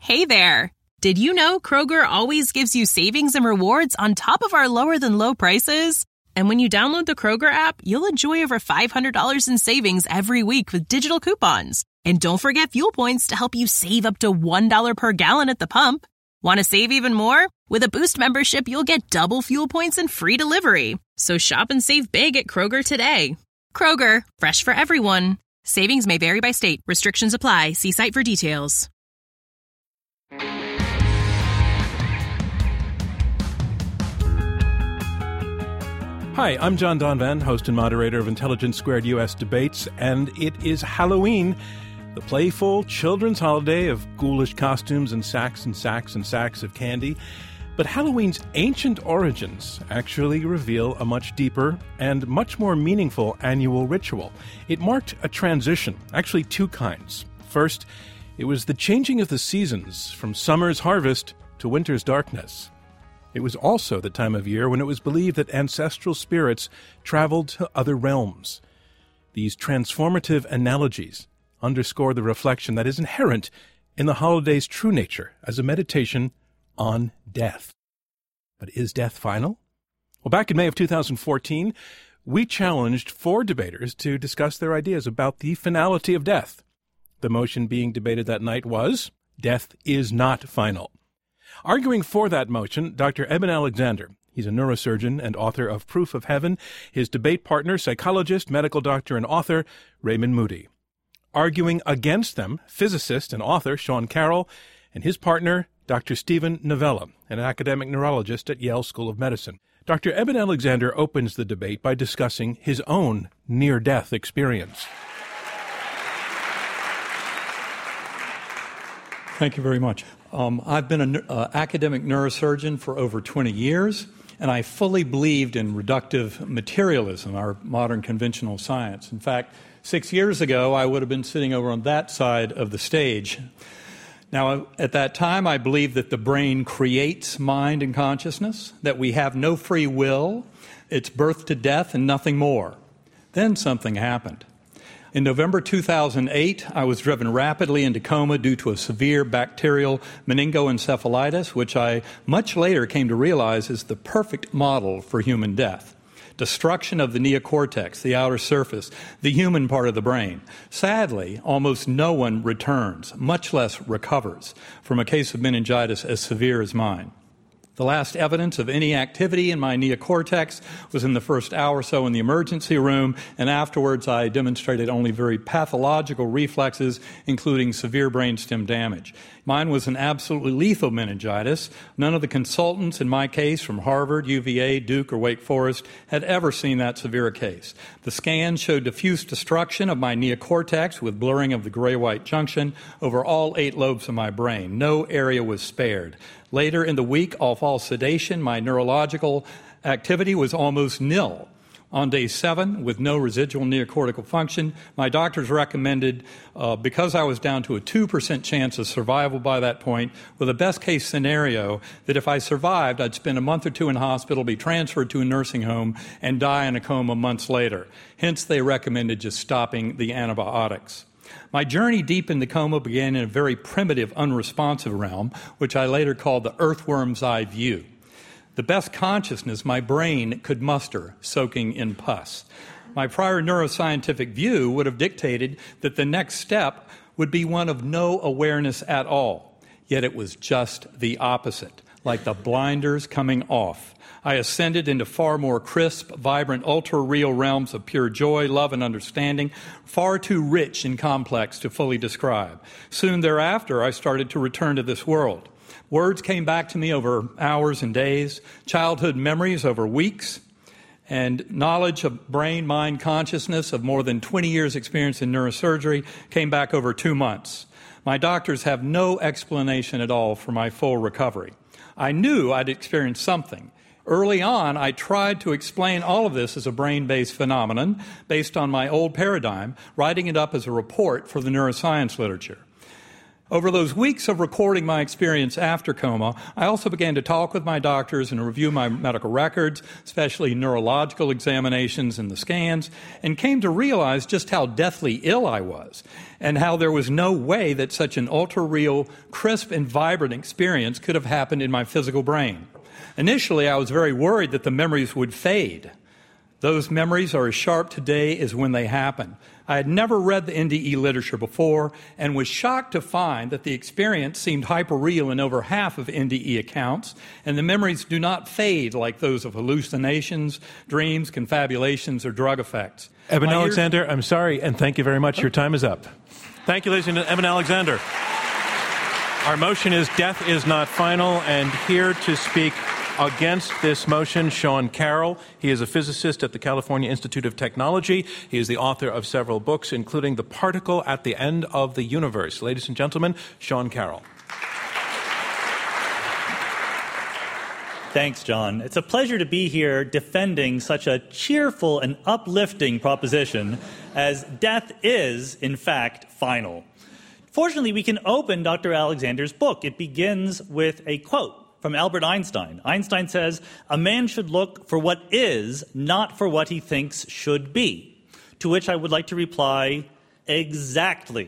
Hey there! Did you know Kroger always gives you savings and rewards on top of our lower-than-low prices? And when you download the Kroger app, you'll enjoy over $500 in savings every week with digital coupons. And don't forget fuel points to help you save up to $1 per gallon at the pump. Want to save even more? With a Boost membership, you'll get double fuel points and free delivery. So shop and save big at Kroger today. Kroger, fresh for everyone. Savings may vary by state. Restrictions apply. See site for details. Hi, I'm John Donvan, host and moderator of Intelligence Squared U.S. Debates, and it is Halloween, the playful children's holiday of ghoulish costumes and sacks and sacks and sacks of candy. But Halloween's ancient origins actually reveal a much deeper and much more meaningful annual ritual. It marked a transition, actually two kinds. First, it was the changing of the seasons from summer's harvest to winter's darkness. It was also the time of year when it was believed that ancestral spirits traveled to other realms. These transformative analogies underscore the reflection that is inherent in the holiday's true nature as a meditation on death. But is death final? Well, back in May of 2014, we challenged 4 debaters to discuss their ideas about the finality of death. The motion being debated that night was, death is not final. Arguing for that motion, Dr. Eben Alexander. He's a neurosurgeon and author of Proof of Heaven. His debate partner, psychologist, medical doctor, and author, Raymond Moody. Arguing against them, physicist and author Sean Carroll, and his partner, Dr. Steven Novella, an academic neurologist at Yale School of Medicine. Dr. Eben Alexander opens the debate by discussing his own near-death experience. Thank you very much. I've been an academic neurosurgeon for over 20 years, and I fully believed in reductive materialism, our modern conventional science. In fact, 6 years ago, I would have been sitting over on that side of the stage. Now, at that time, I believed that the brain creates mind and consciousness, that we have no free will, it's birth to death and nothing more. Then something happened. In November 2008, I was driven rapidly into coma due to a severe bacterial meningoencephalitis, which I much later came to realize is the perfect model for human death. Destruction of the neocortex, the outer surface, the human part of the brain. Sadly, almost no one returns, much less recovers, from a case of meningitis as severe as mine. The last evidence of any activity in my neocortex was in the first hour or so in the emergency room, and afterwards I demonstrated only very pathological reflexes, including severe brainstem damage. Mine was an absolutely lethal meningitis. None of the consultants in my case from Harvard, UVA, Duke, or Wake Forest had ever seen that severe a case. The scans showed diffuse destruction of my neocortex with blurring of the gray-white junction over all 8 lobes of my brain. No area was spared. Later in the week, off all sedation, my neurological activity was almost nil. On day 7, with no residual neocortical function, my doctors recommended, because I was down to a 2% chance of survival by that point, with a best-case scenario that if I survived, I'd spend a month or 2 in hospital, be transferred to a nursing home, and die in a coma months later. Hence, they recommended just stopping the antibiotics. My journey deep in the coma began in a very primitive, unresponsive realm, which I later called the earthworm's eye view. The best consciousness my brain could muster, soaking in pus. My prior neuroscientific view would have dictated that the next step would be one of no awareness at all. Yet it was just the opposite, like the blinders coming off. I ascended into far more crisp, vibrant, ultra-real realms of pure joy, love, and understanding, far too rich and complex to fully describe. Soon thereafter, I started to return to this world. Words came back to me over hours and days, childhood memories over weeks, and knowledge of brain, mind, consciousness of more than 20 years' experience in neurosurgery came back over 2 months. My doctors have no explanation at all for my full recovery. I knew I'd experienced something. Early on, I tried to explain all of this as a brain-based phenomenon based on my old paradigm, writing it up as a report for the neuroscience literature. Over those weeks of recording my experience after coma, I also began to talk with my doctors and review my medical records, especially neurological examinations and the scans, and came to realize just how deathly ill I was and how there was no way that such an ultra-real, crisp and vibrant experience could have happened in my physical brain. Initially, I was very worried that the memories would fade. Those memories are as sharp today as when they happened. I had never read the NDE literature before and was shocked to find that the experience seemed hyper-real in over half of NDE accounts, and the memories do not fade like those of hallucinations, dreams, confabulations, or drug effects. Eben Alexander, I'm sorry, and thank you very much. Your time is up. Thank you, ladies and gentlemen. Eben Alexander. Our motion is death is not final, and here to speak against this motion, Sean Carroll. He is a physicist at the California Institute of Technology. He is the author of several books, including The Particle at the End of the Universe. Ladies and gentlemen, Sean Carroll. Thanks, John. It's a pleasure to be here defending such a cheerful and uplifting proposition as death is, in fact, final. Fortunately, we can open Dr. Alexander's book. It begins with a quote from Albert Einstein. Einstein says, "A man should look for what is, not for what he thinks should be." To which I would like to reply, exactly.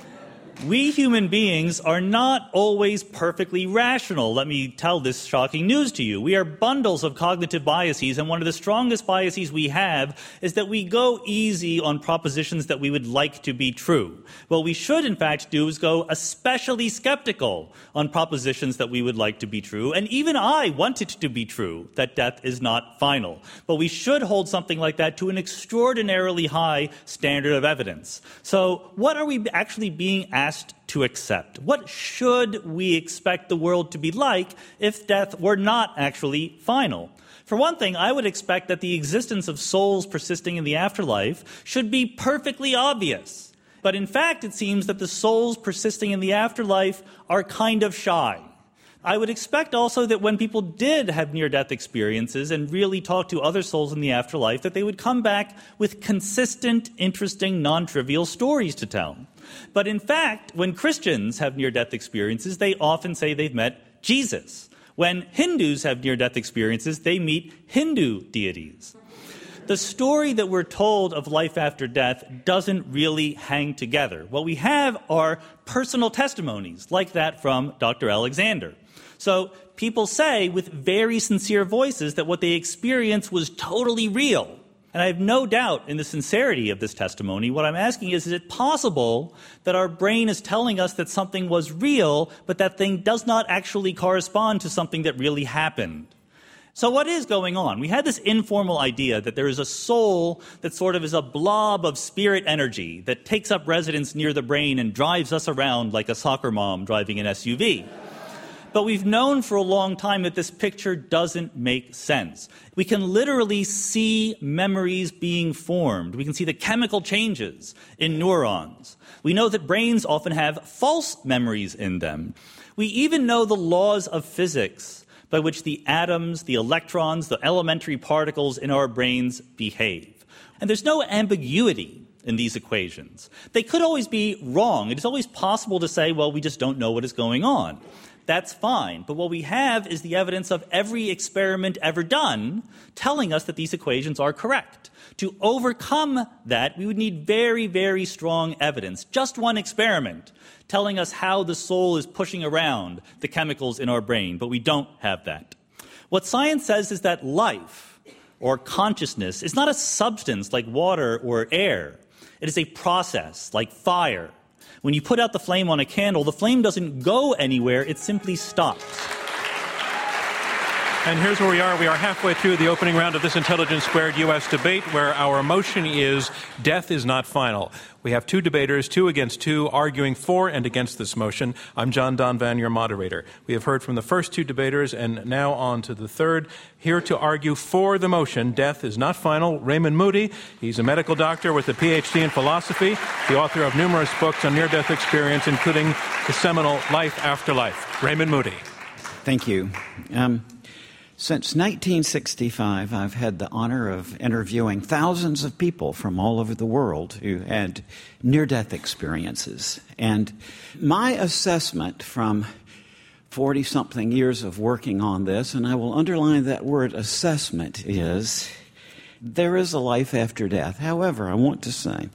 We human beings are not always perfectly rational. Let me tell this shocking news to you. We are bundles of cognitive biases, and one of the strongest biases we have is that we go easy on propositions that we would like to be true. What we should, in fact, do is go especially skeptical on propositions that we would like to be true, and even I want it to be true that death is not final. But we should hold something like that to an extraordinarily high standard of evidence. So what are we actually being asked to accept? What should we expect the world to be like if death were not actually final? For one thing, I would expect that the existence of souls persisting in the afterlife should be perfectly obvious. But in fact, it seems that the souls persisting in the afterlife are kind of shy. I would expect also that when people did have near-death experiences and really talk to other souls in the afterlife, that they would come back with consistent, interesting, non-trivial stories to tell. But in fact, when Christians have near-death experiences, they often say they've met Jesus. When Hindus have near-death experiences, they meet Hindu deities. The story that we're told of life after death doesn't really hang together. What we have are personal testimonies, like that from Dr. Alexander. So people say with very sincere voices that what they experienced was totally real. And I have no doubt in the sincerity of this testimony. What I'm asking is it possible that our brain is telling us that something was real, but that thing does not actually correspond to something that really happened? So what is going on? We had this informal idea that there is a soul that sort of is a blob of spirit energy that takes up residence near the brain and drives us around like a soccer mom driving an SUV. But we've known for a long time that this picture doesn't make sense. We can literally see memories being formed. We can see the chemical changes in neurons. We know that brains often have false memories in them. We even know the laws of physics by which the atoms, the electrons, the elementary particles in our brains behave. And there's no ambiguity in these equations. They could always be wrong. It is always possible to say, well, we just don't know what is going on. That's fine. But what we have is the evidence of every experiment ever done telling us that these equations are correct. To overcome that, we would need very, very strong evidence. Just one experiment telling us how the soul is pushing around the chemicals in our brain, but we don't have that. What science says is that life, or consciousness, is not a substance like water or air. It is a process like fire. When you put out the flame on a candle, the flame doesn't go anywhere, it simply stops. And here's where we are. We are halfway through the opening round of this Intelligence Squared U.S. debate, where our motion is death is not final. We have two debaters, 2 against 2, arguing for and against this motion. I'm John Donvan, your moderator. We have heard from the first 2 debaters, and now on to the third. Here to argue for the motion, death is not final, Raymond Moody. He's a medical doctor with a Ph.D. in philosophy, the author of numerous books on near-death experience, including the seminal Life After Life. Raymond Moody. Thank you. Since 1965, I've had the honor of interviewing thousands of people from all over the world who had near-death experiences. And my assessment from 40-something years of working on this, and I will underline that word assessment, is there is a life after death. However, I want to say,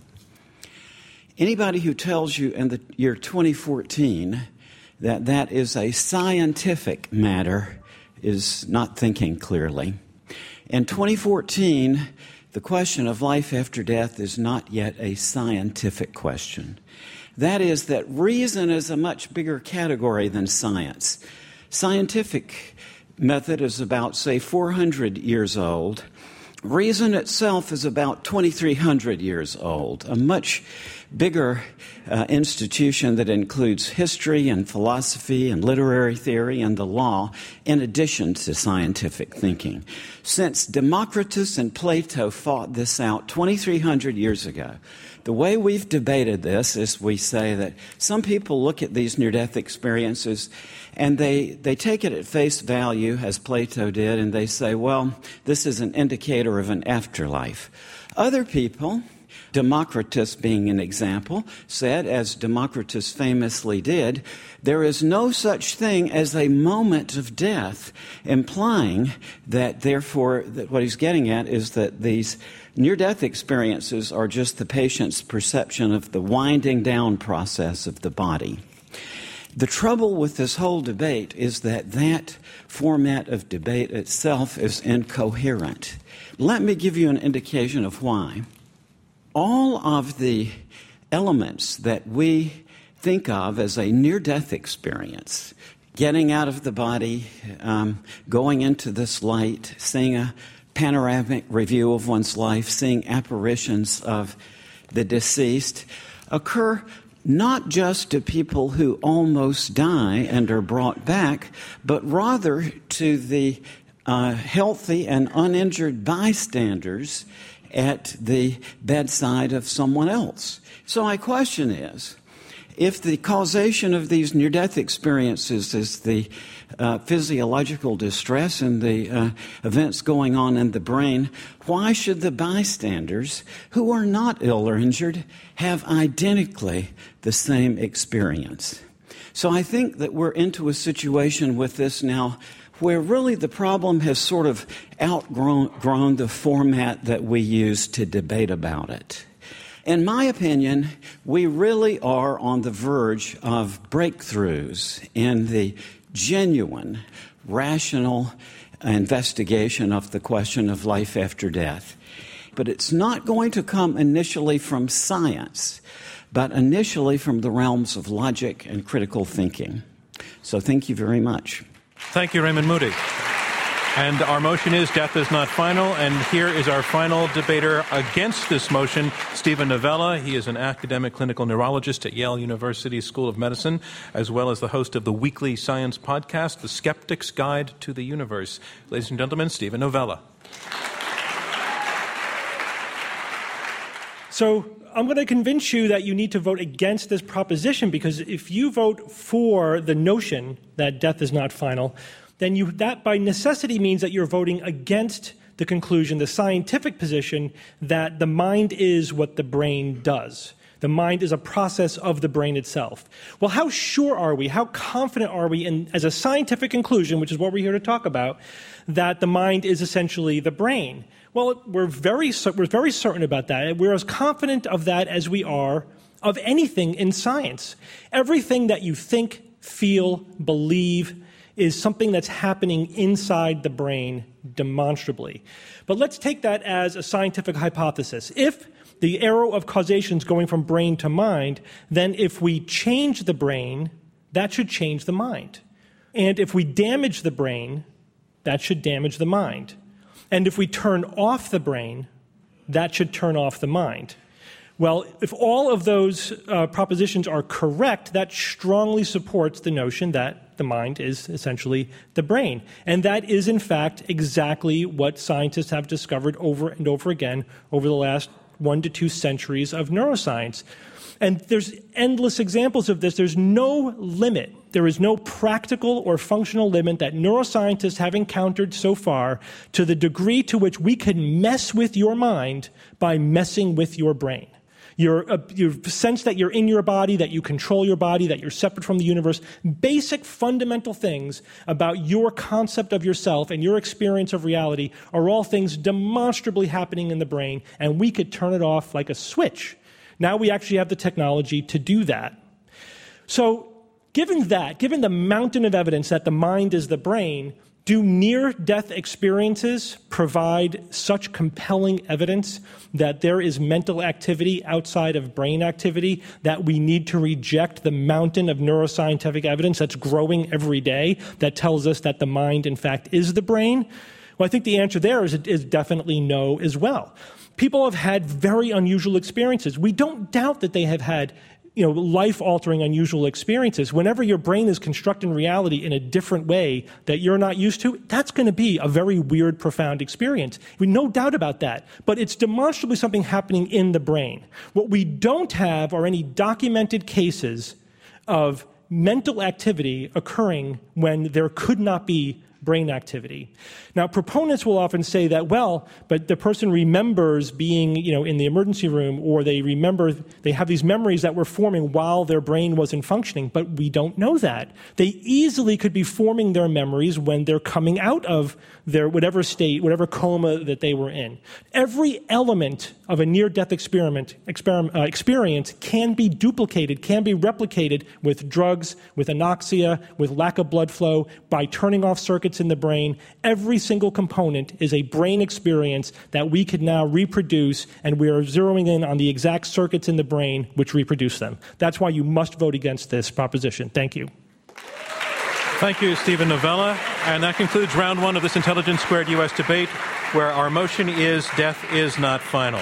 anybody who tells you in the year 2014 that that is a scientific matter is not thinking clearly. In 2014, the question of life after death is not yet a scientific question. That is that reason is a much bigger category than science. Scientific method is about, say, 400 years old. Reason itself is about 2,300 years old, a much bigger institution that includes history and philosophy and literary theory and the law, in addition to scientific thinking. Since Democritus and Plato fought this out 2,300 years ago, the way we've debated this is we say that some people look at these near-death experiences and they take it at face value, as Plato did, and they say, well, this is an indicator of an afterlife. Other people, Democritus being an example, said, as Democritus famously did, there is no such thing as a moment of death, implying that, therefore, that what he's getting at is that these near-death experiences are just the patient's perception of the winding down process of the body. The trouble with this whole debate is that that format of debate itself is incoherent. Let me give you an indication of why. All of the elements that we think of as a near-death experience, getting out of the body, going into this light, seeing a panoramic review of one's life, seeing apparitions of the deceased, occur not just to people who almost die and are brought back, but rather to the healthy and uninjured bystanders at the bedside of someone else. So my question is, if the causation of these near-death experiences is the physiological distress and the events going on in the brain, why should the bystanders who are not ill or injured have identically the same experience? So I think that we're into a situation with this now where really the problem has sort of outgrown the format that we use to debate about it. In my opinion, we really are on the verge of breakthroughs in the genuine, rational investigation of the question of life after death. But it's not going to come initially from science, but initially from the realms of logic and critical thinking. So thank you very much. Thank you, Raymond Moody. And our motion is death is not final. And here is our final debater against this motion, Steven Novella. He is an academic clinical neurologist at Yale University School of Medicine, as well as the host of the weekly science podcast, The Skeptic's Guide to the Universe. Ladies and gentlemen, Steven Novella. So I'm going to convince you that you need to vote against this proposition, because if you vote for the notion that death is not final, then that by necessity means that you're voting against the conclusion, the scientific position, that the mind is what the brain does. The mind is a process of the brain itself. Well, how sure are we, how confident are we as a scientific conclusion, which is what we're here to talk about, that the mind is essentially the brain? Well, we're very certain about that. We're as confident of that as we are of anything in science. Everything that you think, feel, believe is something that's happening inside the brain demonstrably. But let's take that as a scientific hypothesis. If the arrow of causation is going from brain to mind, then if we change the brain, that should change the mind. And if we damage the brain, that should damage the mind. And if we turn off the brain, that should turn off the mind. Well, if all of those propositions are correct, that strongly supports the notion that the mind is essentially the brain. And that is, in fact, exactly what scientists have discovered over and over again over the last 1 to 2 centuries of neuroscience. And there's endless examples of this. There's no limit. There is no practical or functional limit that neuroscientists have encountered so far to the degree to which we can mess with your mind by messing with your brain. Your sense that you're in your body, that you control your body, that you're separate from the universe, basic fundamental things about your concept of yourself and your experience of reality are all things demonstrably happening in the brain, and we could turn it off like a switch. Now we actually have the technology to do that. So given the mountain of evidence that the mind is the brain, do near-death experiences provide such compelling evidence that there is mental activity outside of brain activity that we need to reject the mountain of neuroscientific evidence that's growing every day that tells us that the mind, in fact, is the brain? Well, I think the answer there is definitely no as well. People have had very unusual experiences. We don't doubt that they have had life-altering, unusual experiences. Whenever your brain is constructing reality in a different way that you're not used to, that's going to be a very weird, profound experience. We no doubt about that. But it's demonstrably something happening in the brain. What we don't have are any documented cases of mental activity occurring when there could not be brain activity. Now, proponents will often say that, well, but the person remembers being, in the emergency room, or they have these memories that were forming while their brain wasn't functioning, but we don't know that. They easily could be forming their memories when they're coming out of their whatever state, whatever coma that they were in. Every element of a near-death experience can be duplicated, can be replicated with drugs, with anoxia, with lack of blood flow, by turning off circuits in the brain. Every single component is a brain experience that we can now reproduce, and we are zeroing in on the exact circuits in the brain which reproduce them. That's why you must vote against this proposition. Thank you. Thank you, Steven Novella. And that concludes round one of this Intelligence Squared U.S. debate, where our motion is death is not final.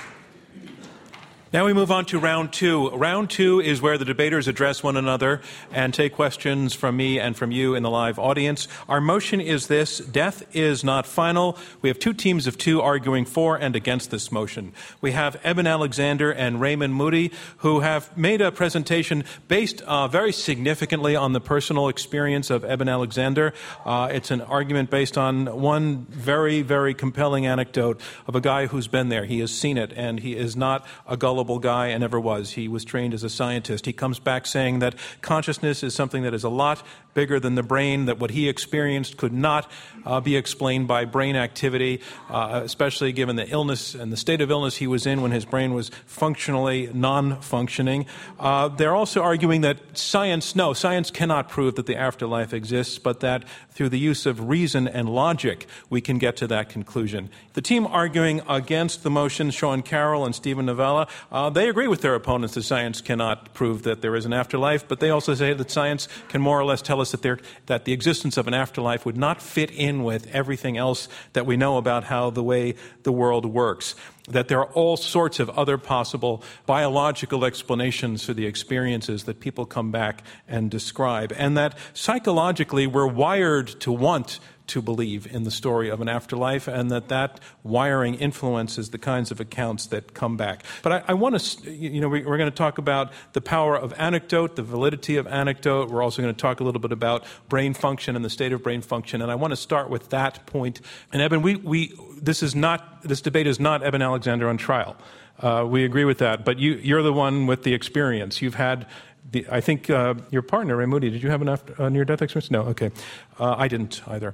Now we move on to round two. Round two is where the debaters address one another and take questions from me and from you in the live audience. Our motion is this: death is not final. We have two teams of two arguing for and against this motion. We have Eben Alexander and Raymond Moody, who have made a presentation based very significantly on the personal experience of Eben Alexander. It's an argument based on one very, very compelling anecdote of a guy who's been there. He has seen it, and he is not a gullible guy and never was. He was trained as a scientist. He comes back saying that consciousness is something that is a lot bigger than the brain, that what he experienced could not be explained by brain activity, especially given the illness and the state of illness he was in when his brain was functionally non-functioning. They're also arguing that science cannot prove that the afterlife exists, but that through the use of reason and logic, we can get to that conclusion. The team arguing against the motion, Sean Carroll and Steven Novella, they agree with their opponents that science cannot prove that there is an afterlife, but they also say that science can more or less tell us that the existence of an afterlife would not fit in with everything else that we know about how the way the world works, that there are all sorts of other possible biological explanations for the experiences that people come back and describe, and that psychologically we're wired to want to believe in the story of an afterlife, and that wiring influences the kinds of accounts that come back. But I want to, we're going to talk about the power of anecdote, the validity of anecdote. We're also going to talk a little bit about brain function and the state of brain function, and I want to start with that point. And Eben, this debate is not Eben Alexander on trial. We agree with that, but you're the one with the experience. You've had I think your partner, Ray Moody, did you have a near-death experience? No, okay. I didn't either.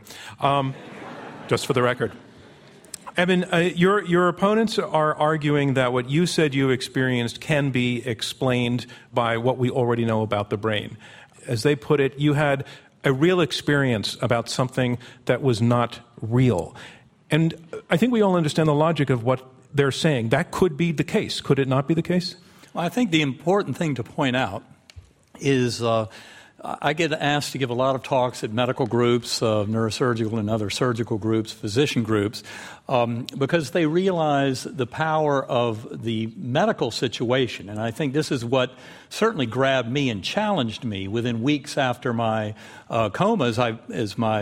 Just for the record. Eben, your opponents are arguing that what you said you experienced can be explained by what we already know about the brain. As they put it, you had a real experience about something that was not real. And I think we all understand the logic of what they're saying. That could be the case. Could it not be the case? Well, I think the important thing to point out is I get asked to give a lot of talks at medical groups, neurosurgical and other surgical groups, physician groups, because they realize the power of the medical situation. And I think this is what certainly grabbed me and challenged me within weeks after my coma as my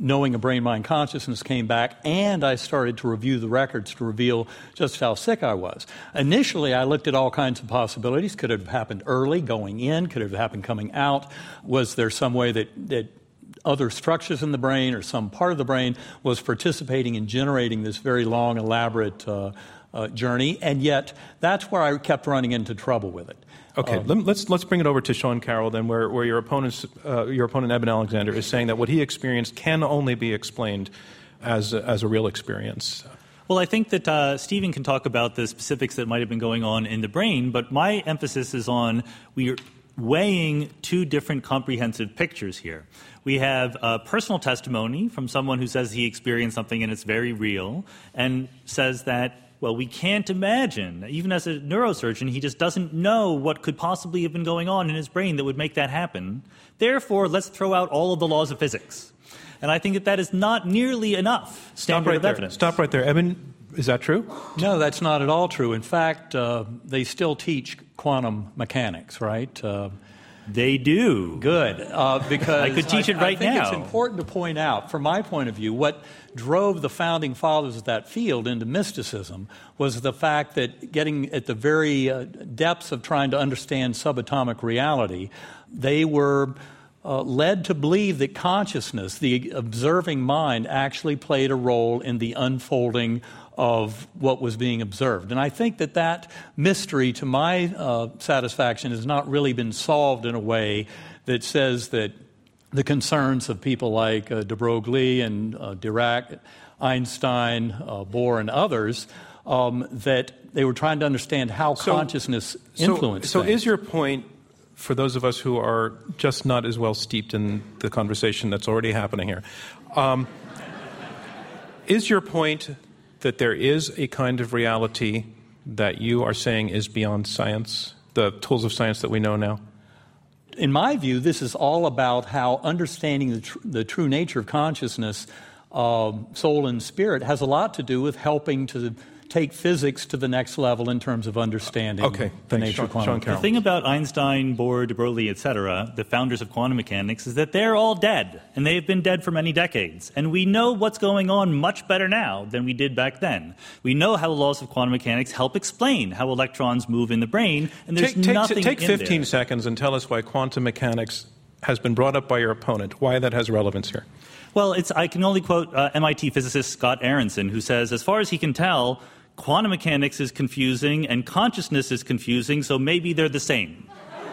knowing of brain-mind consciousness came back, and I started to review the records to reveal just how sick I was. Initially, I looked at all kinds of possibilities. Could it have happened early, going in? Could it have happened coming out? Was there some way that other structures in the brain or some part of the brain was participating in generating this very long, elaborate journey? And yet, that's where I kept running into trouble with it. Okay, let's bring it over to Sean Carroll then, where your opponent Eben Alexander is saying that what he experienced can only be explained as a real experience. Well, I think that Stephen can talk about the specifics that might have been going on in the brain, but my emphasis is on we're weighing two different comprehensive pictures here. We have personal testimony from someone who says he experienced something and it's very real, and says that, well, we can't imagine. Even as a neurosurgeon, he just doesn't know what could possibly have been going on in his brain that would make that happen. Therefore, let's throw out all of the laws of physics. And I think that is not nearly enough standard of evidence. Stop right there. Eben, is that true? No, that's not at all true. In fact, they still teach quantum mechanics, right? They do. Good. Because I could teach it right now. I think it's important to point out, from my point of view, what drove the founding fathers of that field into mysticism was the fact that getting at the very depths of trying to understand subatomic reality, they were led to believe that consciousness, the observing mind, actually played a role in the unfolding of what was being observed. And I think that mystery, to my satisfaction, has not really been solved in a way that says that the concerns of people like de Broglie and Dirac, Einstein, Bohr, and others, that they were trying to understand how consciousness influenced So things. is your point, for those of us who are just not as well steeped in the conversation that's already happening here, is your point that there is a kind of reality that you are saying is beyond science, the tools of science that we know now? In my view, this is all about how understanding the true nature of consciousness, soul and spirit, has a lot to do with helping to take physics to the next level in terms of understanding the nature of quantum mechanics. The thing about Einstein, Bohr, de Broglie, etc., the founders of quantum mechanics, is that they're all dead, and they've been dead for many decades. And we know what's going on much better now than we did back then. We know how the laws of quantum mechanics help explain how electrons move in the brain, and there's nothing in there. Take 15 seconds and tell us why quantum mechanics has been brought up by your opponent, why that has relevance here. Well, I can only quote MIT physicist Scott Aronson, who says, as far as he can tell, quantum mechanics is confusing and consciousness is confusing, so maybe they're the same.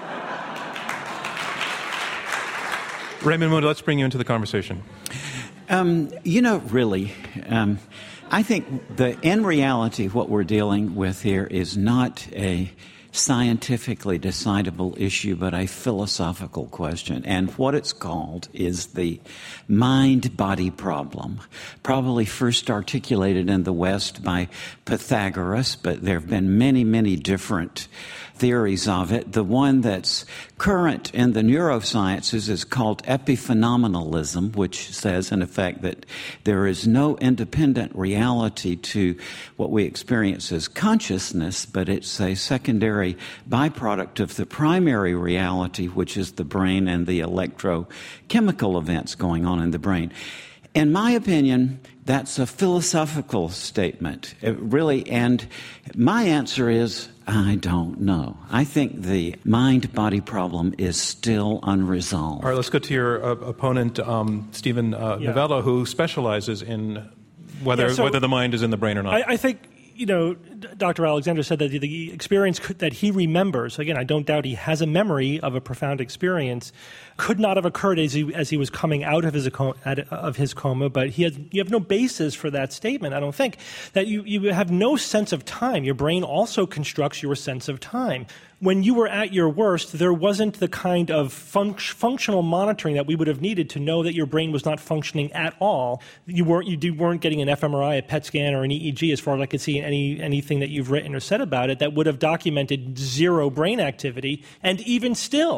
Raymond Moody, let's bring you into the conversation. Really, I think in reality, what we're dealing with here is not a scientifically decidable issue, but a philosophical question. And what it's called is the mind-body problem, probably first articulated in the West by Pythagoras, but there have been many, many different theories of it. The one that's current in the neurosciences is called epiphenomenalism, which says, in effect, that there is no independent reality to what we experience as consciousness, but it's a secondary byproduct of the primary reality, which is the brain and the electrochemical events going on in the brain. In my opinion, that's a philosophical statement, and my answer is, I don't know. I think the mind-body problem is still unresolved. All right, let's go to your opponent, Stephen Novella, who specializes in whether the mind is in the brain or not. I think, Dr. Alexander said that the experience that he remembers, again, I don't doubt he has a memory of a profound experience, could not have occurred as he was coming out of his coma, but you have no basis for that statement, I don't think. That you have no sense of time. Your brain also constructs your sense of time. When you were at your worst, there wasn't the kind of functional monitoring that we would have needed to know that your brain was not functioning at all. You weren't getting an fMRI, a PET scan, or an EEG, as far as I could see in anything that you've written or said about it, that would have documented zero brain activity. And even still,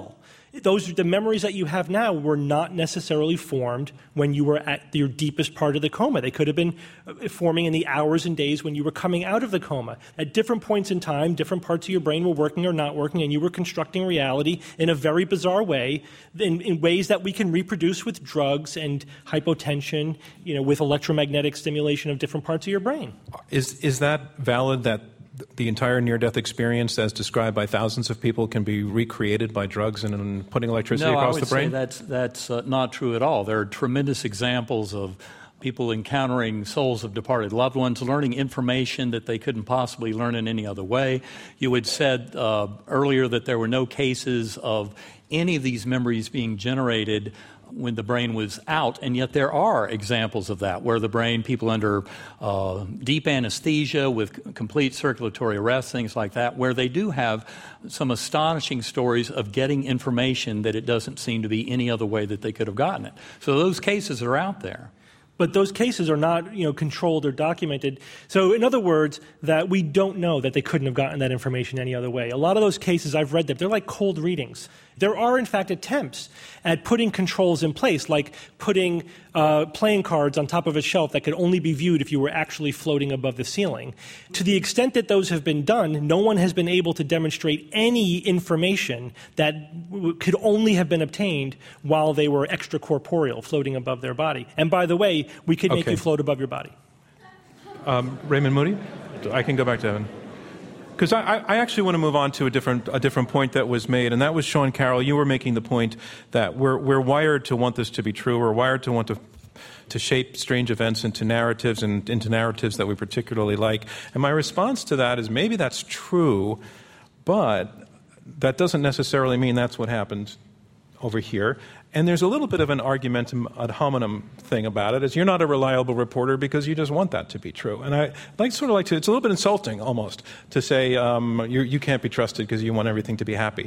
The memories that you have now were not necessarily formed when you were at your deepest part of the coma. They could have been forming in the hours and days when you were coming out of the coma. At different points in time, different parts of your brain were working or not working, and you were constructing reality in a very bizarre way, in ways that we can reproduce with drugs and hypotension, with electromagnetic stimulation of different parts of your brain. Is that valid, that the entire near-death experience, as described by thousands of people, can be recreated by drugs and putting electricity across the brain? No, I would say that's not true at all. There are tremendous examples of people encountering souls of departed loved ones, learning information that they couldn't possibly learn in any other way. You had said earlier that there were no cases of any of these memories being generated when the brain was out, and yet there are examples of that, where the brain, people under deep anesthesia with complete circulatory arrest, things like that, where they do have some astonishing stories of getting information that it doesn't seem to be any other way that they could have gotten it. So those cases are out there. But those cases are not, controlled or documented. So in other words, that we don't know that they couldn't have gotten that information any other way. A lot of those cases, I've read them, they're like cold readings. There are, in fact, attempts at putting controls in place, like putting playing cards on top of a shelf that could only be viewed if you were actually floating above the ceiling. To the extent that those have been done, no one has been able to demonstrate any information that could only have been obtained while they were extracorporeal, floating above their body. And by the way, we could make you float above your body. Raymond Moody? I can go back to Evan. Because I actually want to move on to a different point that was made, and that was, Sean Carroll, you were making the point that we're wired to want this to be true. We're wired to want to shape strange events into narratives and into narratives that we particularly like. And my response to that is maybe that's true, but that doesn't necessarily mean that's what happened over here. And there's a little bit of an argumentum ad hominem thing about it, is you're not a reliable reporter because you just want that to be true. And I like to, it's a little bit insulting almost to say you can't be trusted because you want everything to be happy.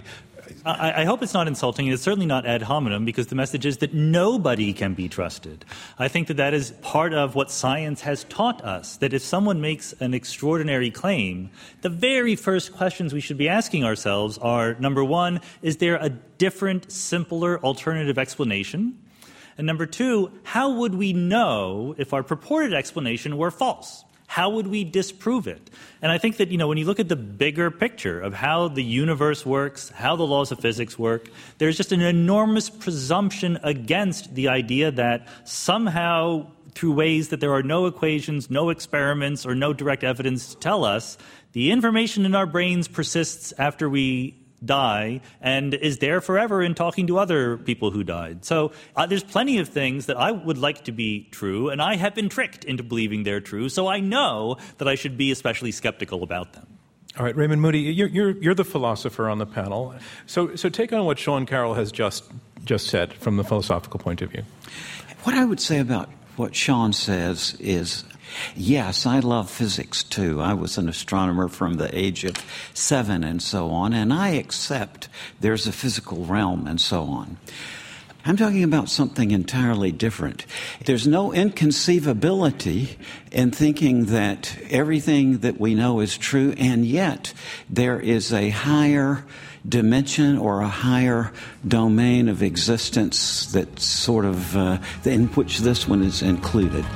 I hope it's not insulting, and it's certainly not ad hominem, because the message is that nobody can be trusted. I think that is part of what science has taught us, that if someone makes an extraordinary claim, the very first questions we should be asking ourselves are, number one, is there a different, simpler, alternative explanation? And number two, how would we know if our purported explanation were false? How would we disprove it? And I think that, when you look at the bigger picture of how the universe works, how the laws of physics work, there's just an enormous presumption against the idea that somehow, through ways that there are no equations, no experiments, or no direct evidence to tell us, the information in our brains persists after we die and is there forever in talking to other people who died. So there's plenty of things that I would like to be true, and I have been tricked into believing they're true, so I know that I should be especially skeptical about them. All right, Raymond Moody, you're the philosopher on the panel. So take on what Sean Carroll has just said from the philosophical point of view. What I would say about what Sean says is, yes, I love physics too. I was an astronomer from the age of 7 and so on, and I accept there's a physical realm and so on. I'm talking about something entirely different. There's no inconceivability in thinking that everything that we know is true, and yet there is a higher dimension or a higher domain of existence that sort of, in which this one is included.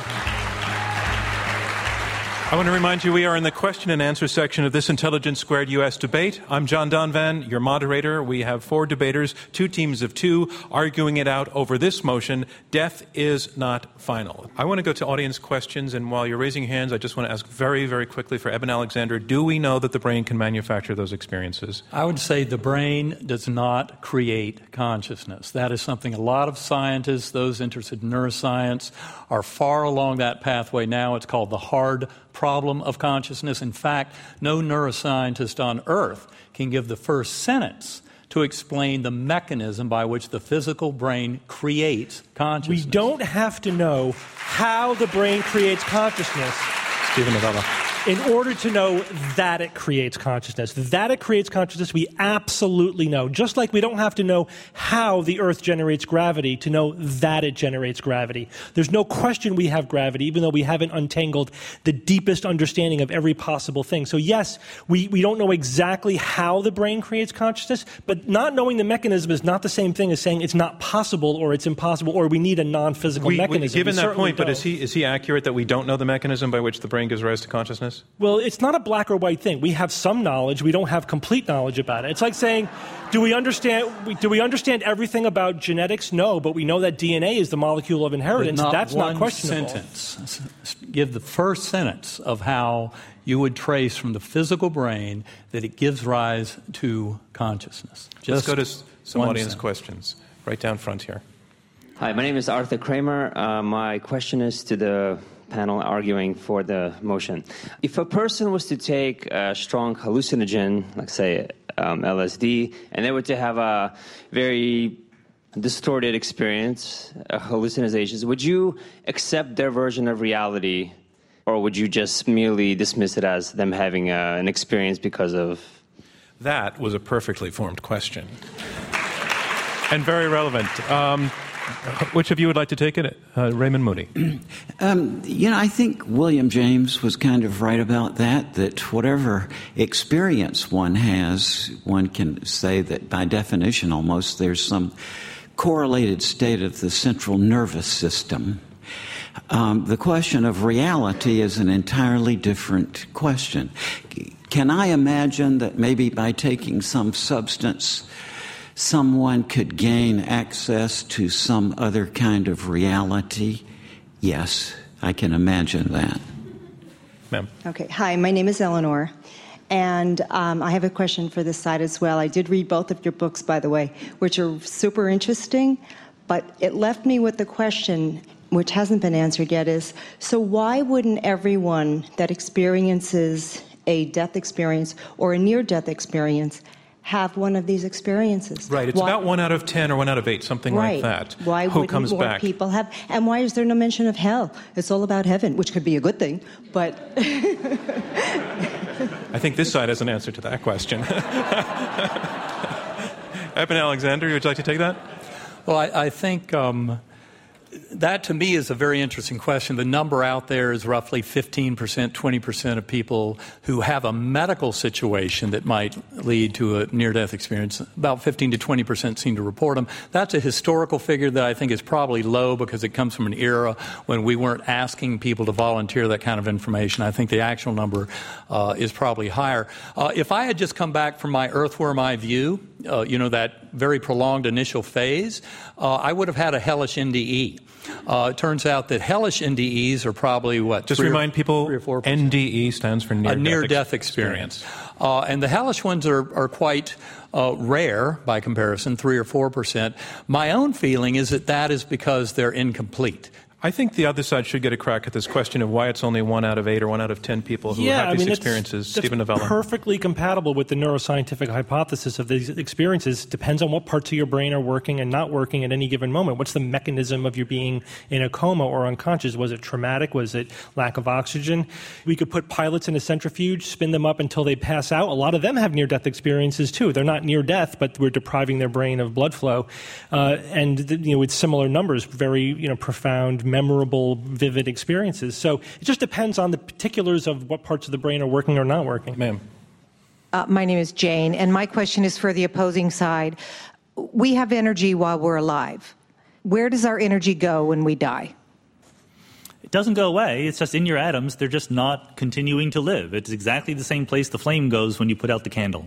I want to remind you we are in the question and answer section of this Intelligence Squared U.S. debate. I'm John Donvan, your moderator. We have 4 debaters, 2 teams of 2, arguing it out over this motion, death is not final. I want to go to audience questions, and while you're raising your hands, I just want to ask very, very quickly for Eben Alexander, do we know that the brain can manufacture those experiences? I would say the brain does not create consciousness. That is something a lot of scientists, those interested in neuroscience, are far along that pathway now. It's called the hard problem of consciousness. In fact, no neuroscientist on earth can give the first sentence to explain the mechanism by which the physical brain creates consciousness. We don't have to know how the brain creates consciousness. Stephen Novella. in order to know that it creates consciousness. That it creates consciousness, we absolutely know. Just like we don't have to know how the Earth generates gravity to know that it generates gravity. There's no question we have gravity, even though we haven't untangled the deepest understanding of every possible thing. So yes, we don't know exactly how the brain creates consciousness, but not knowing the mechanism is not the same thing as saying it's not possible or it's impossible or we need a non-physical mechanism. Given that point, but is he accurate that we don't know the mechanism by which the brain gives rise to consciousness? Well, it's not a black or white thing. We have some knowledge. We don't have complete knowledge about it. It's like saying, do we understand everything about genetics? No, but we know that DNA is the molecule of inheritance. That's not questionable. Sentence. Give the first sentence of how you would trace from the physical brain that it gives rise to consciousness. Let's go to some audience questions. Right down front here. Hi, my name is Arthur Kramer. My question is to the panel arguing for the motion. If a person was to take a strong hallucinogen, like say LSD, and they were to have a very distorted experience, hallucinations, would you accept their version of reality, or would you just merely dismiss it as them having an experience because of... That was a perfectly formed question. And very relevant. Which of you would like to take it? Raymond Moody. I think William James was kind of right about that whatever experience one has, one can say that by definition almost there's some correlated state of the central nervous system. The question of reality is an entirely different question. Can I imagine that maybe by taking some substance someone could gain access to some other kind of reality? Yes, I can imagine that. Ma'am. Okay. Hi, my name is Eleanor, and I have a question for this side as well. I did read both of your books, by the way, which are super interesting, but it left me with the question, which hasn't been answered yet, is, so why wouldn't everyone that experiences a death experience or a near-death experience have one of these experiences? Right. It's about 1 out of 10 or 1 out of 8, something like that. Why wouldn't more people have? And why is there no mention of hell? It's all about heaven, which could be a good thing, but... I think this side has an answer to that question. Eben Alexander, would you like to take that? Well, I think... that, to me, is a very interesting question. The number out there is roughly 15%, 20% of people who have a medical situation that might lead to a near-death experience. About 15 to 20% seem to report them. That's a historical figure that I think is probably low because it comes from an era when we weren't asking people to volunteer that kind of information. I think the actual number is probably higher. If I had just come back from my Earthworm Eye view, that very prolonged initial phase, I would have had a hellish NDE. It turns out that hellish NDEs are probably Just remind people, NDE stands for near-death experience. And the hellish ones are quite rare by comparison, 3 or 4%. My own feeling is that is because they're incomplete. I think the other side should get a crack at this question of why it's only 1 out of 8 or 1 out of 10 people who have these experiences. Stephen Novella. Perfectly compatible with the neuroscientific hypothesis of these experiences. Depends on what parts of your brain are working and not working at any given moment. What's the mechanism of your being in a coma or unconscious? Was it traumatic? Was it lack of oxygen? We could put pilots in a centrifuge, spin them up until they pass out. A lot of them have near-death experiences too. They're not near death, but we're depriving their brain of blood flow, and with similar numbers, very profound, memorable, vivid experiences. So it just depends on the particulars of what parts of the brain are working or not working. Ma'am. My name is Jane, and my question is for the opposing side. We have energy while we're alive. Where does our energy go when we die? It doesn't go away. It's just in your atoms. They're just not continuing to live. It's exactly the same place the flame goes when you put out the candle.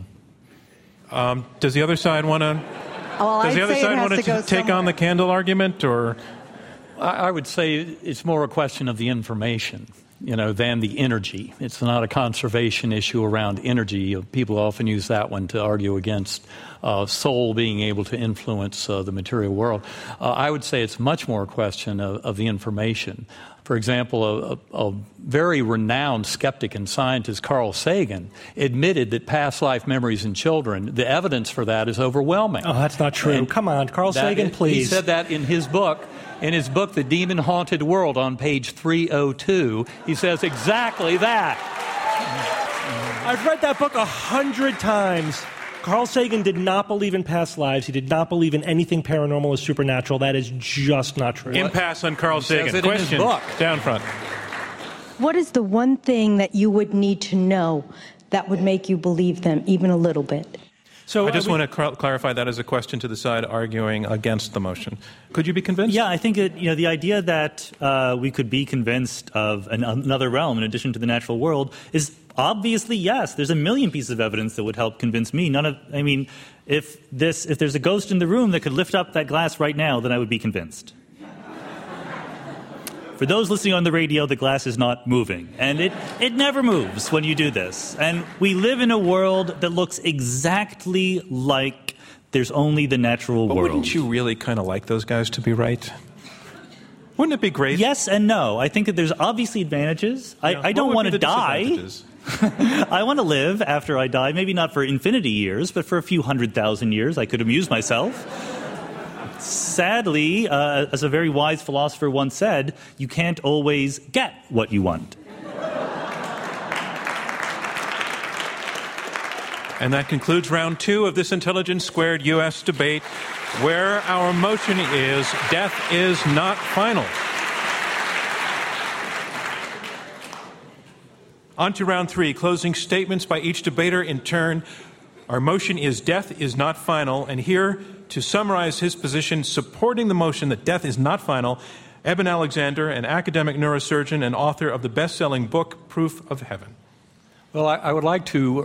Does the other side want to... Does the other side want to take on the candle argument, or... I would say it's more a question of the information, than the energy. It's not a conservation issue around energy. People often use that one to argue against soul being able to influence the material world. I would say it's much more a question of the information. For example, a very renowned skeptic and scientist, Carl Sagan, admitted that past life memories in children, the evidence for that is overwhelming. Oh, that's not true. Come on, Carl Sagan, please. He said that in his book. In his book, The Demon-Haunted World, on page 302, he says exactly that. I've read that book 100 times. Carl Sagan did not believe in past lives. He did not believe in anything paranormal or supernatural. That is just not true. Impasse on Carl Sagan. Question down front. What is the one thing that you would need to know that would make you believe them even a little bit? So I just want to clarify that as a question to the side arguing against the motion. Could you be convinced? Yeah, I think the idea that we could be convinced of another realm in addition to the natural world is obviously yes. There's a million pieces of evidence that would help convince me. If there's a ghost in the room that could lift up that glass right now, then I would be convinced. For those listening on the radio, the glass is not moving. And it never moves when you do this. And we live in a world that looks exactly like there's only the natural world. Wouldn't you really kind of like those guys to be right? Wouldn't it be great? Yes and no. I think that there's obviously advantages. I don't want to die. I want to live after I die, maybe not for infinity years, but for a few 100,000 years. I could amuse myself. Sadly, as a very wise philosopher once said, you can't always get what you want. And that concludes round 2 of this Intelligence Squared U.S. debate, where our motion is death is not final. On to round 3, closing statements by each debater in turn. Our motion is death is not final, and here to summarize his position supporting the motion that death is not final, Eben Alexander, an academic neurosurgeon and author of the best-selling book, Proof of Heaven. Well, I would like to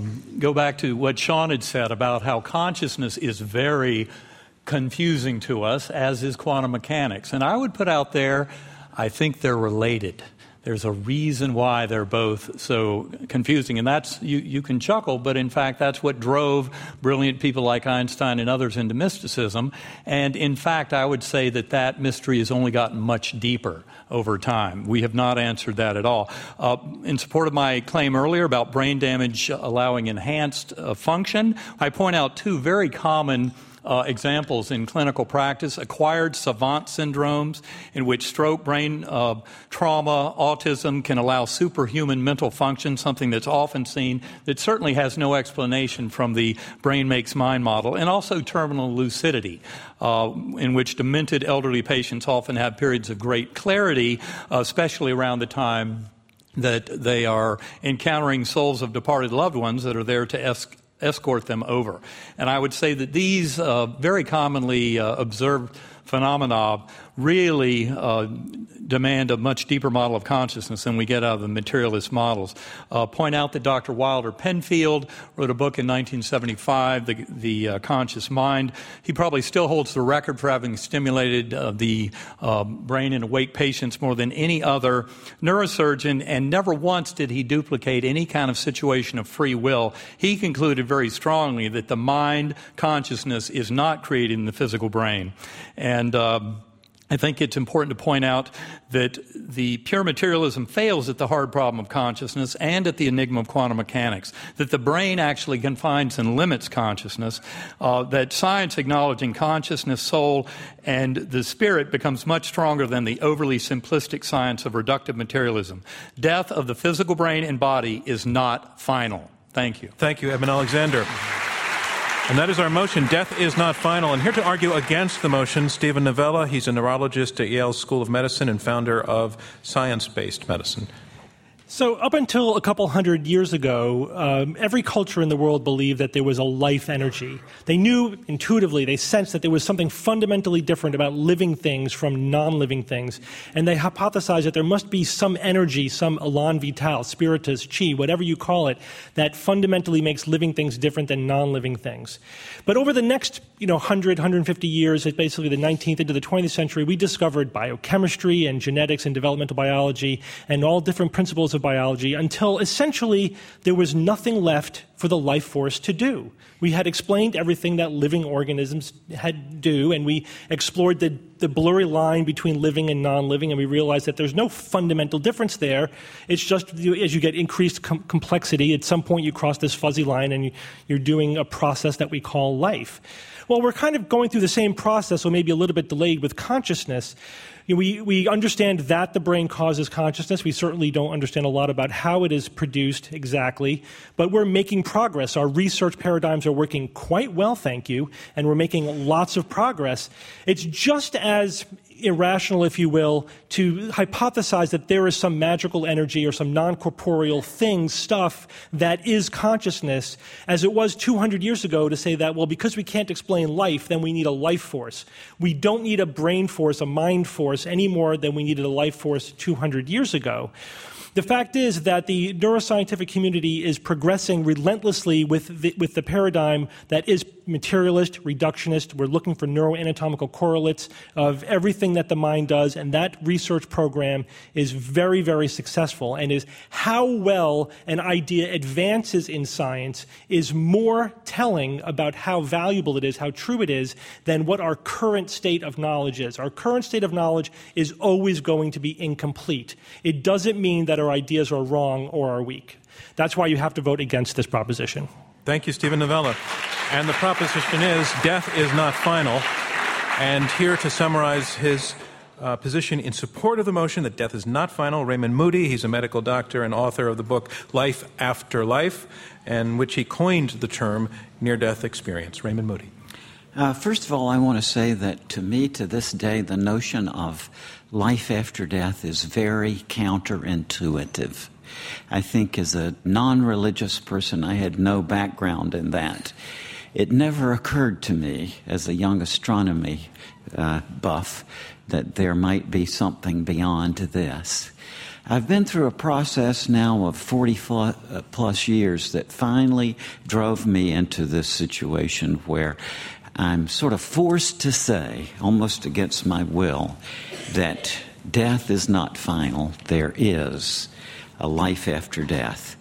go back to what Sean had said about how consciousness is very confusing to us, as is quantum mechanics. And I would put out there, I think they're related. There's a reason why they're both so confusing. And that's, you can chuckle, but in fact, that's what drove brilliant people like Einstein and others into mysticism. And in fact, I would say that mystery has only gotten much deeper over time. We have not answered that at all. In support of my claim earlier about brain damage allowing enhanced function, I point out 2 very common examples in clinical practice: acquired savant syndromes, in which stroke, brain trauma, autism can allow superhuman mental function, something that's often seen that certainly has no explanation from the brain makes mind model, and also terminal lucidity, in which demented elderly patients often have periods of great clarity, especially around the time that they are encountering souls of departed loved ones that are there to escort them over. And I would say that these very commonly observed phenomena really demand a much deeper model of consciousness than we get out of the materialist models. Point out that Dr. Wilder Penfield wrote a book in 1975, The Conscious Mind. He probably still holds the record for having stimulated the brain in awake patients more than any other neurosurgeon, and never once did he duplicate any kind of situation of free will. He concluded very strongly that the mind consciousness is not created in the physical brain. And I think it's important to point out that the pure materialism fails at the hard problem of consciousness and at the enigma of quantum mechanics, that the brain actually confines and limits consciousness, that science acknowledging consciousness, soul, and the spirit becomes much stronger than the overly simplistic science of reductive materialism. Death of the physical brain and body is not final. Thank you. Thank you, Eben Alexander. And that is our motion, death is not final. And here to argue against the motion, Steven Novella. He's a neurologist at Yale School of Medicine and founder of Science-Based Medicine. So up until a couple hundred years ago, every culture in the world believed that there was a life energy. They knew intuitively, they sensed that there was something fundamentally different about living things from non-living things. And they hypothesized that there must be some energy, some elan vital, spiritus, chi, whatever you call it, that fundamentally makes living things different than non-living things. But over the next 100, 150 years, basically the 19th into the 20th century, we discovered biochemistry and genetics and developmental biology and all different principles of biology until essentially there was nothing left for the life force to do. We had explained everything that living organisms had do, and we explored the the blurry line between living and non-living, and we realize that there's no fundamental difference there. It's just as you get increased complexity, at some point you cross this fuzzy line and you're doing a process that we call life. Well, we're kind of going through the same process, or maybe a little bit delayed, with consciousness. We understand that the brain causes consciousness. We certainly don't understand a lot about how it is produced exactly, but we're making progress. Our research paradigms are working quite well, thank you, and we're making lots of progress. It's just as irrational, if you will, to hypothesize that there is some magical energy or some non-corporeal thing, stuff, that is consciousness, as it was 200 years ago to say that, well, because we can't explain life, then we need a life force. We don't need a brain force, a mind force, any more than we needed a life force 200 years ago. The fact is that the neuroscientific community is progressing relentlessly with the paradigm that is materialist, reductionist. We're looking for neuroanatomical correlates of everything that the mind does, and that research program is very, very successful, and is how well an idea advances in science is more telling about how valuable it is, how true it is, than what our current state of knowledge is. Our current state of knowledge is always going to be incomplete. It doesn't mean that our ideas are wrong or are weak. That's why you have to vote against this proposition. Thank you, Stephen Novella. And the proposition is death is not final. And here to summarize his position in support of the motion that death is not final, Raymond Moody. He's a medical doctor and author of the book Life After Life, in which he coined the term near-death experience. Raymond Moody. First of all, I want to say that to me, to this day, the notion of life after death is very counterintuitive. I think as a non-religious person, I had no background in that. It never occurred to me as a young astronomy buff that there might be something beyond this. I've been through a process now of 40-plus years that finally drove me into this situation where I'm sort of forced to say, almost against my will, that death is not final. There is a life after death.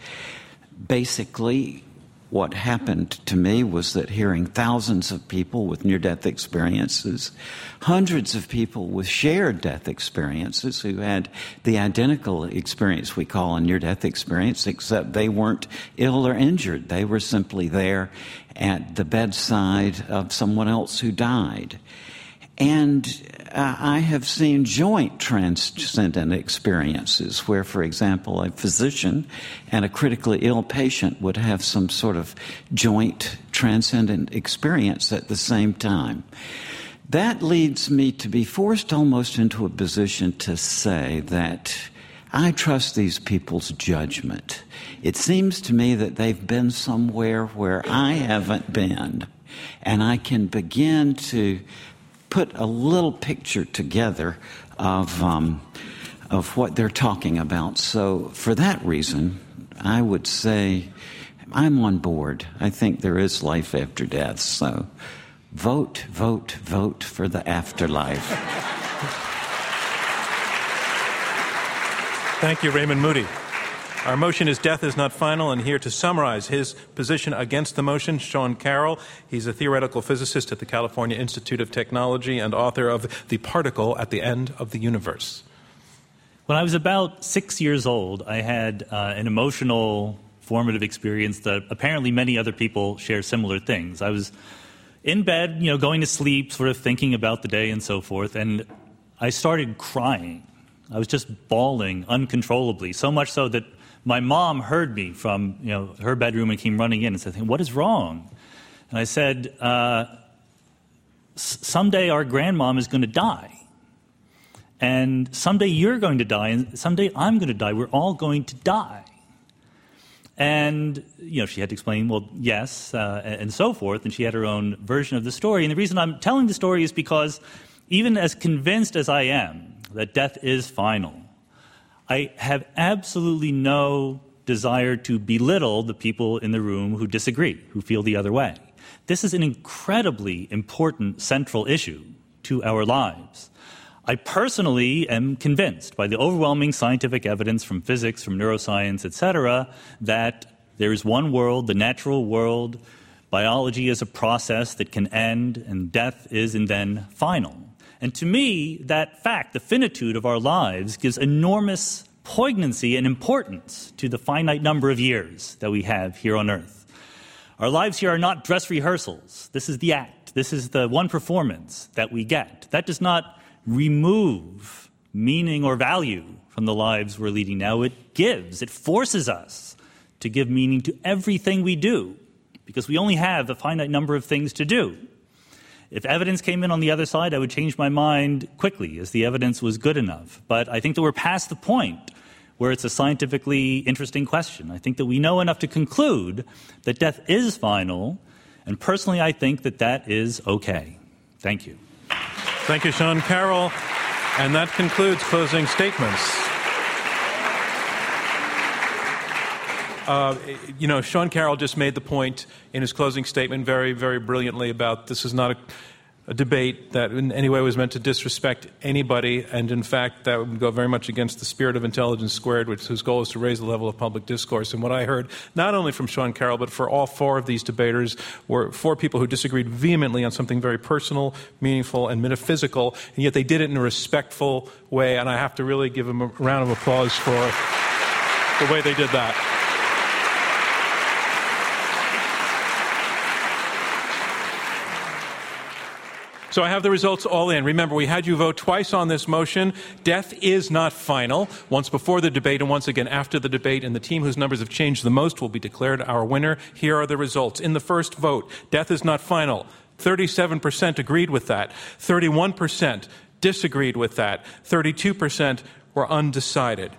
Basically, what happened to me was that hearing thousands of people with near-death experiences, hundreds of people with shared death experiences who had the identical experience we call a near-death experience, except they weren't ill or injured. They were simply there at the bedside of someone else who died. And I have seen joint transcendent experiences where, for example, a physician and a critically ill patient would have some sort of joint transcendent experience at the same time. That leads me to be forced almost into a position to say that I trust these people's judgment. It seems to me that they've been somewhere where I haven't been, and I can begin to put a little picture together of what they're talking about. So for that reason, I would say I'm on board. I think there is life after death. So vote, vote, vote for the afterlife. Thank you, Raymond Moody. Our motion is death is not final, and here to summarize his position against the motion, Sean Carroll. He's a theoretical physicist at the California Institute of Technology and author of The Particle at the End of the Universe. When I was about 6 years old, I had an emotional, formative experience that apparently many other people share similar things. I was in bed, going to sleep, sort of thinking about the day and so forth, and I started crying. I was just bawling uncontrollably, so much so that my mom heard me from her bedroom and came running in and said, "Hey, what is wrong?" And I said, someday our grandmom is going to die. And someday you're going to die, and someday I'm going to die. We're all going to die. And, she had to explain, well, yes, and so forth, and she had her own version of the story. And the reason I'm telling the story is because even as convinced as I am that death is final, I have absolutely no desire to belittle the people in the room who disagree, who feel the other way. This is an incredibly important central issue to our lives. I personally am convinced by the overwhelming scientific evidence from physics, from neuroscience, etc., that there is one world, the natural world. Biology is a process that can end, and death is and then final. And to me, that fact, the finitude of our lives, gives enormous poignancy and importance to the finite number of years that we have here on earth. Our lives here are not dress rehearsals. This is the act. This is the one performance that we get. That does not remove meaning or value from the lives we're leading now. It gives. It forces us to give meaning to everything we do, because we only have a finite number of things to do. If evidence came in on the other side, I would change my mind quickly, as the evidence was good enough. But I think that we're past the point where it's a scientifically interesting question. I think that we know enough to conclude that death is final, and personally I think that that is okay. Thank you. Thank you, Sean Carroll. And that concludes closing statements. Sean Carroll just made the point in his closing statement very, very brilliantly about this is not a debate that in any way was meant to disrespect anybody, and in fact that would go very much against the spirit of Intelligence Squared, whose goal is to raise the level of public discourse. And what I heard, not only from Sean Carroll, but for all four of these debaters, were four people who disagreed vehemently on something very personal, meaningful, and metaphysical, and yet they did it in a respectful way, and I have to really give them a round of applause for the way they did that. So I have the results all in. Remember, we had you vote twice on this motion. Death is not final. Once before the debate and once again after the debate. And the team whose numbers have changed the most will be declared our winner. Here are the results. In the first vote, death is not final. 37% agreed with that. 31% disagreed with that. 32% were undecided.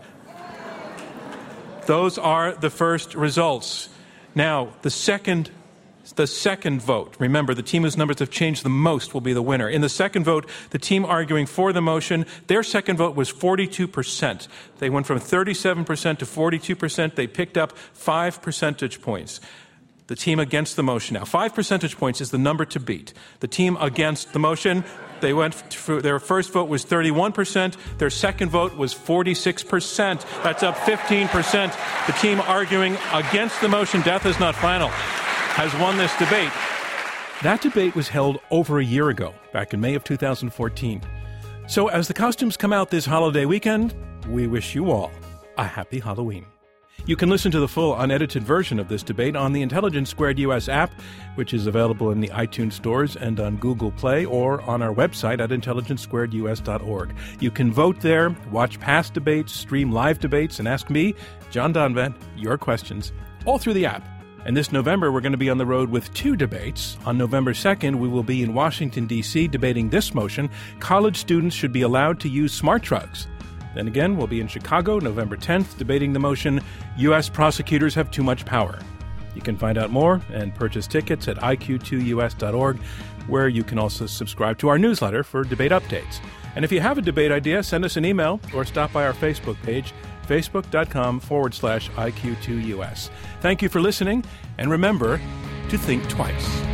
Those are the first results. Now, the second vote, remember, the team whose numbers have changed the most will be the winner. In the second vote, the team arguing for the motion, their second vote was 42%. They went from 37% to 42%. They picked up 5 percentage points. The team against the motion now. 5 percentage points is the number to beat. The team against the motion, their first vote was 31%. Their second vote was 46%. That's up 15%. The team arguing against the motion, death is not final, has won this debate. That debate was held over a year ago, back in May of 2014. So as the costumes come out this holiday weekend, we wish you all a happy Halloween. You can listen to the full unedited version of this debate on the Intelligence Squared US app, which is available in the iTunes stores and on Google Play, or on our website at intelligencesquaredus.org. You can vote there, watch past debates, stream live debates, and ask me, John Donvan, your questions, all through the app. And this November, we're going to be on the road with 2 debates. On November 2nd, we will be in Washington, D.C., debating this motion: college students should be allowed to use smart drugs. Then again, we'll be in Chicago, November 10th, debating the motion, U.S. prosecutors have too much power. You can find out more and purchase tickets at iq2us.org, where you can also subscribe to our newsletter for debate updates. And if you have a debate idea, send us an email or stop by our Facebook page, facebook.com/IQ2US. Thank you for listening, and remember to think twice.